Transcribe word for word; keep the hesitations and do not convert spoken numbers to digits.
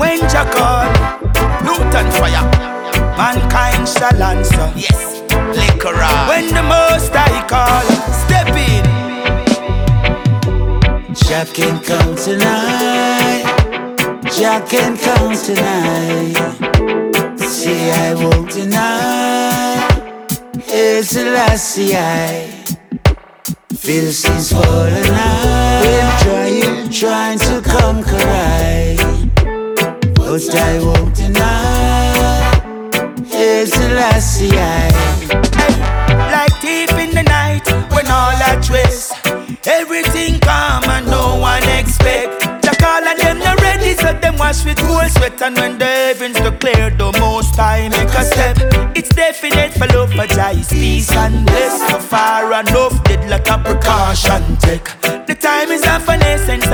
when Jah call, Newton fire, mankind shall answer. Yes, liquor on. When the Most High call, step in. Jah can come tonight. Jah can come tonight. See, I won't deny. It's the last see I. Philistines fallen high. We're trying, trying to conquer I. But I won't deny. It's the last see I. Like thief in the night, when all at rest, everything calm and no one expect. Jack all of them not ready, so them wash with cool sweat. And when the heavens declare the Most High make a step, it's definite for love for Jai's peace and bliss. So far enough, did like a precaution take. The time is